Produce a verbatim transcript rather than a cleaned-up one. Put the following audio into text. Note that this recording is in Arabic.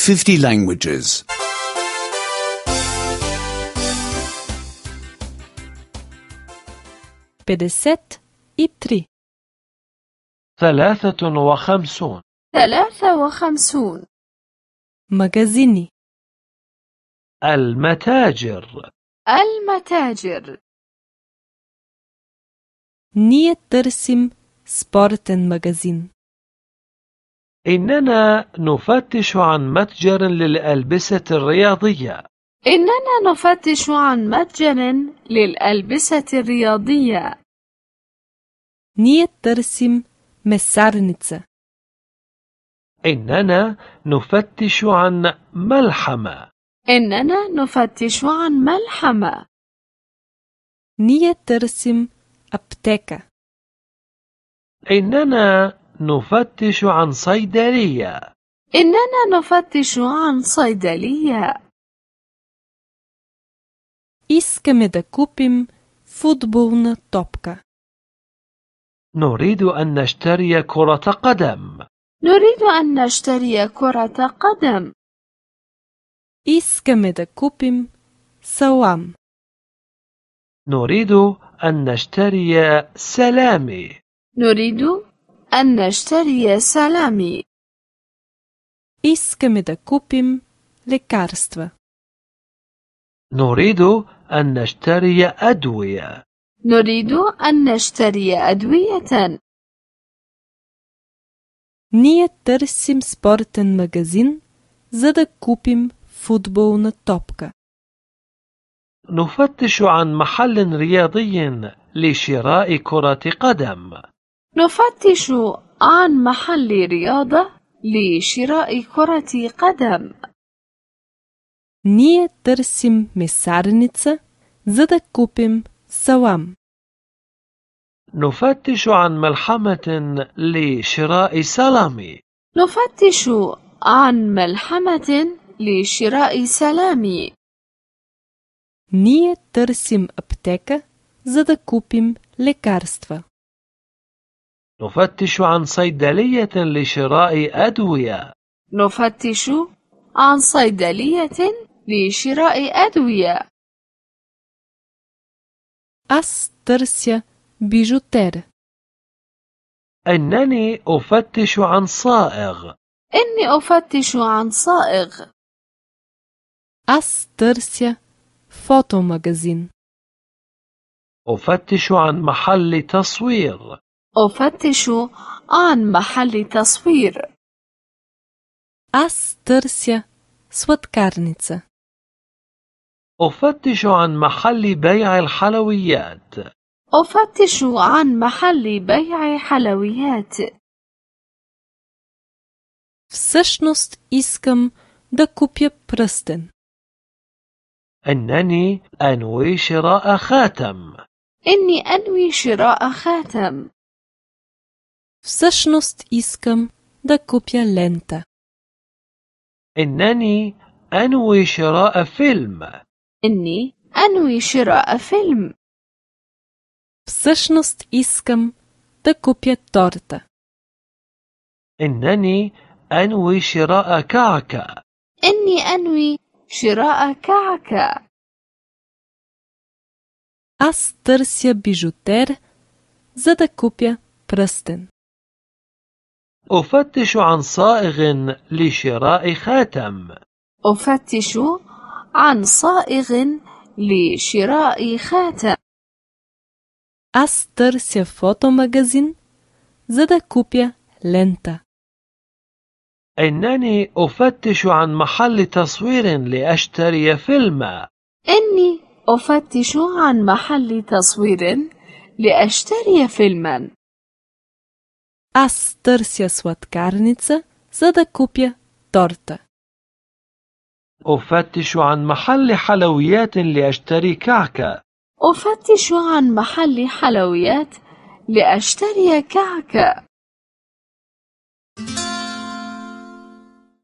fifty languages. pedeset i tri. ثلاثة وخمسون. ثلاثة وخمسون. magazini. المتاجر. المتاجر. Ние търсим спортен магазин. إننا نفتش عن متجر للألبسة الرياضية. إننا نفتش عن متجر للألبسة الرياضية. Ние търсим месарница. إننا نفتش عن ملحمة. إننا نفتش عن ملحمة. Ние търсим аптека. إننا نفتش عن صيدلية. إننا نفتش عن صيدلية. Искаме да купим футболна топка. نريد أن نشتري كرة قدم. نريد أن نشتري كرة قدم. Искаме да купим салам. نريد أن نشتري سلامي. نريد أن نشتري سلامي. Искаме да купим лекарства. نريد أن نشتري أدوية. نريد أن نشتري أدوية. Ние търсим спортен магазин, за да купим футболна топка. نفتش عن محل رياضي لشراء كرة قدم. نفتش عن محل رياضة لشراء كرة قدم. Ние търсим месарница, за да купим салам. نفتش عن ملحمة لشراء سلامي. نفتش عن ملحمة لشراء سلامي. Ние търсим аптека, за да купим лекарства. نفتش عن صيدلية لشراء أدوية. نفتش عن صيدلية لشراء أدوية. Аз търся бижутер. إنني أفتش عن صائغ. إني أفتش عن صائغ. Аз търся фотомагазин. أفتش عن محل تصوير. أفتش عن محل تصوير. Аз търся сладкарница. أفتش عن محل بيع الحلويات. أفتش عن محل بيع حلويات. Всъщност искам да купя пръстен. أنني أنوي شراء خاتم. إني أنوي شراء خاتم. Всъщност искам да купя лента. إنني أنوي شراء فيلم. إني أنوي شراء فيلم. Всъщност искам да купя торта. إنني أنوي شراء كعكة. إني أنوي شراء كعكة. Аз търся бижутер, за да купя пръстен. أفتش عن صائغ لشراء خاتم. أفتش عن صائغ لشراء خاتم. Аз търся фотомагазин, за да купя лента. إنني أفتش عن محل تصوير لأشتري فيلما. إني أفتش عن محل تصوير لأشتري فيلما. Аз търся сладкарница, за да купя торта. أفتش عن محل حلويات لأشتري كعكة. أفتش عن محل حلويات لأشتري كعكة.